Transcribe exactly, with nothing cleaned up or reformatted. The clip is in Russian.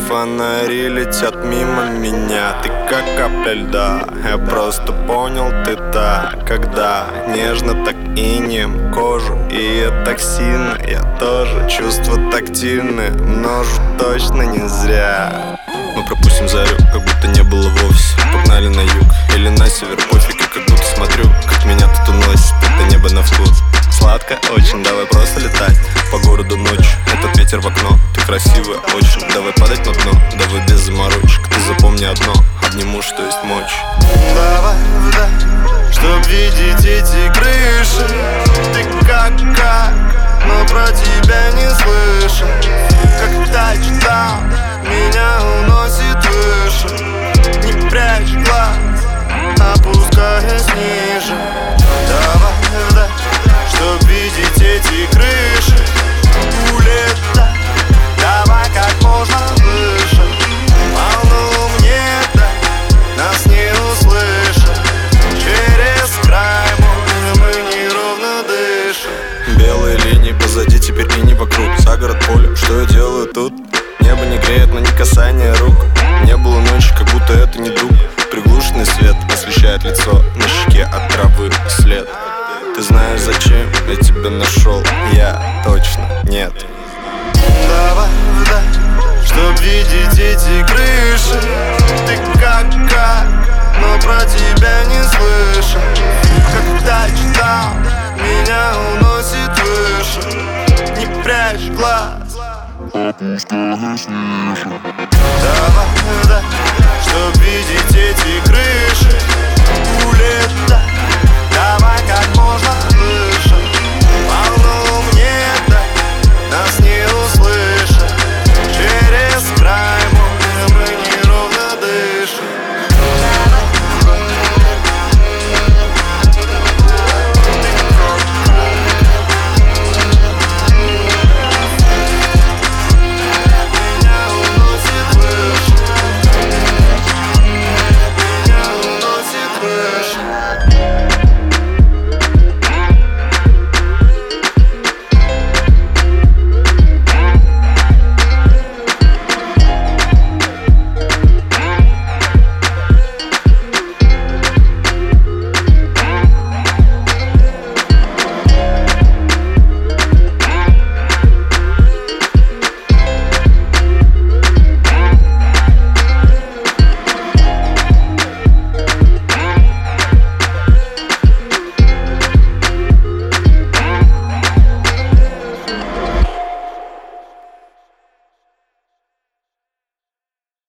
фонари летят мимо меня. Ты как капля льда, я просто понял, ты та. Когда нежно так инеем кожу, и я так сильно, я тоже. Чувства тактильные, множу точно не зря. Мы пропустим зарю, как будто не было вовсе. Погнали на юг или на север, пофиг, я как будто смотрю, как меня тут уносит это небо на вкус. Сладко очень, давай просто летать по городу ночью, этот ветер в окно. Ты красивая очень, давай падать на дно. Давай без заморочек, ты запомни одно: обниму, что есть мочь. Давай вдаль, чтоб видеть эти крыши. Ты как, как, но про тебя не слышу. Как тачдаун, меня уносит выше. Не прячь глаз, опускаясь ниже. Давай вдаль, чтоб видеть эти крыши. Улетай, давай как можно выше. Волну мне дай, нас не услышат. Через край моря мы неровно дышим. Белые линии позади, теперь и не вокруг. За город поле, что я делаю тут? Небо не греет, но не касание рук. Не было ночи, как будто это не друг. Приглушенный свет освещает лицо, на щеке от травы след. Ты знаешь, зачем я тебя нашел? Я точно нет. Давай вдаль, чтоб видеть эти крыши. Ты как, как, но про тебя не слышу. Как тачдаун, меня уносит выше. Не прячь глаз, опускаясь ниже. Давай вдаль, чтоб видеть эти крыши. Улетай, давай как можно выше.